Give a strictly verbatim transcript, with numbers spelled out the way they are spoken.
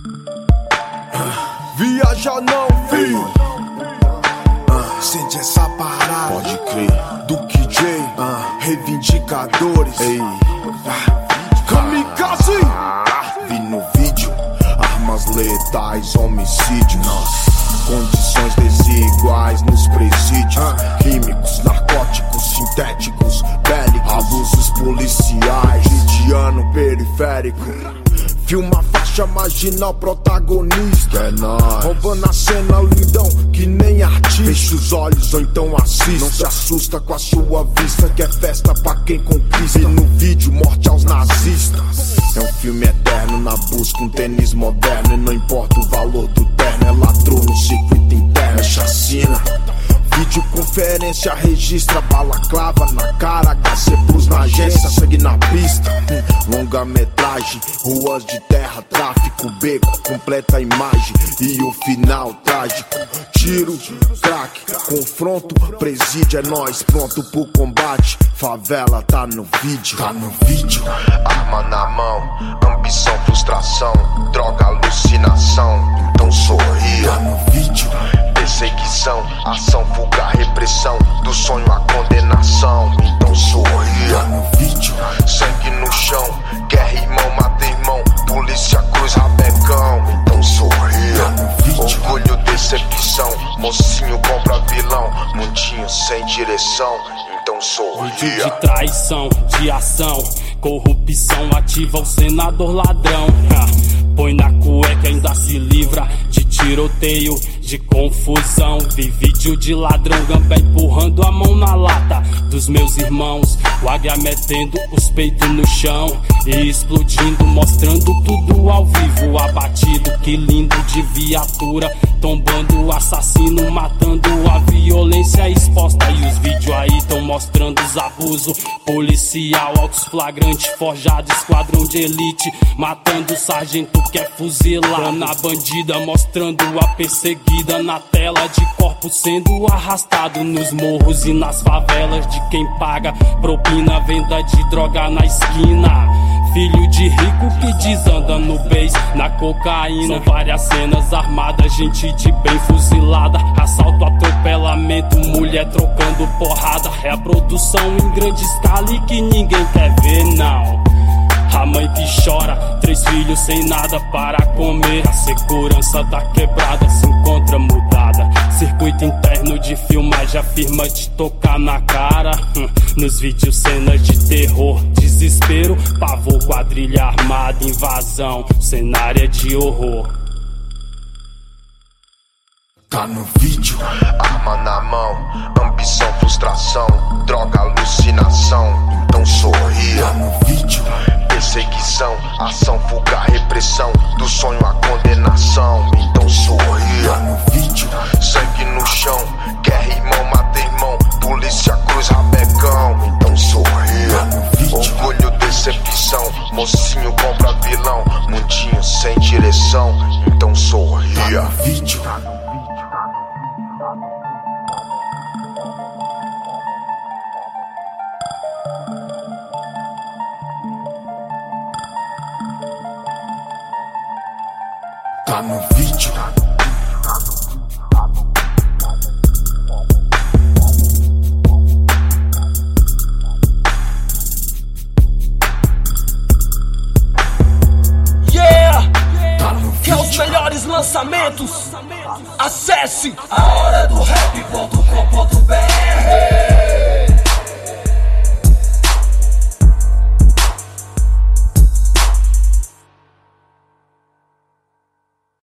Viaja não, filho. uh, Sente essa parada. Pode crer. Do K J, uh, Reivindicadores. Ei, Kamikaze. ah, vi no vídeo. Armas letais, homicídio. Nossa. Condições desiguais nos presídios. uh, Químicos, narcóticos, sintéticos, bélicos, abusos policiais, lidiano periférico. Filma faixa marginal, protagonista é nóis. Roubando a cena, lindão, que nem artista. Fecha os olhos ou então assista. Não se assusta com a sua vista, que é festa pra quem conquista. E no vídeo, morte aos nazistas. É um filme eterno na busca, um tênis moderno. E não importa o valor do terno, é ladrão no circuito interno, é chacina. Videoconferência registra balaclava na cara, H C Plus na agência, segue na pista. Longa metragem, ruas de terra, tráfico, beco, completa a imagem e o final trágico. Tiro, crack, confronto, presídio é nós, pronto pro combate. Favela tá no vídeo, tá no vídeo. Arma na mão, ambição, frustração, droga, alucinação, então sorria. Tá no vídeo. Perseguição, ação, fuga, repressão, do sonho à condenação, então sorria. Tá no vídeo. Sangue no chão, guerra, irmão, mata irmão, polícia, cruz, rabecão, então sorria. Tá no vídeo. Orgulho, decepção, mocinho compra vilão, mundinho sem direção, então sorria. Vídeo de traição, de ação, corrupção, ativa o senador ladrão. Põe na cueca, ainda se livra de tiroteio, de confusão. Vi vídeo de ladrão, gambé empurrando a mão na lata dos meus irmãos. O águia metendo os peitos no chão e explodindo, mostrando tudo ao vivo. Abatido, que lindo, de viatura, tombando o assassino, matando a violência exposta. E os vídeos aí tão mostrando os abusos policial, autos flagrante, forjado, esquadrão de elite, matando o sargento que é fuzilar. Na bandida, mostrando a perseguida na tela, de corpo sendo arrastado nos morros e nas favelas. De quem paga propina, venda de droga na esquina. Filho de rico que desanda no beijo, na cocaína. São várias cenas armadas, gente de bem fuzilada. Assalto, atropelamento, mulher trocando porrada. É a produção em grande escala e que ninguém quer ver, não. A mãe que chora, três filhos sem nada para comer. A segurança da quebrada se encontra mudada. Circuito interno de filmagem afirma de tocar na cara. hum, Nos vídeos cenas de terror, desespero, pavor, quadrilha armada, invasão, cenário é de horror. Tá no vídeo. Arma na mão, ambição, frustração, droga, alucinação, então sorria. Tá no vídeo. Perseguição, ação, fuga, repressão, do sonho à condenação, então sorria. Tá no vídeo. Sangue no chão, guerra, irmão, mata irmão, polícia, cruz, rabecão, então sorria. Tá no vídeo. Orgulho, decepção, mocinho compra vilão, mundinho sem direção, então sorria. Tá no vídeo. Tá no vídeo. Yeah! Tá no Quer os vídeo. melhores lançamentos? Acesse a hora do rap ponto com ponto br.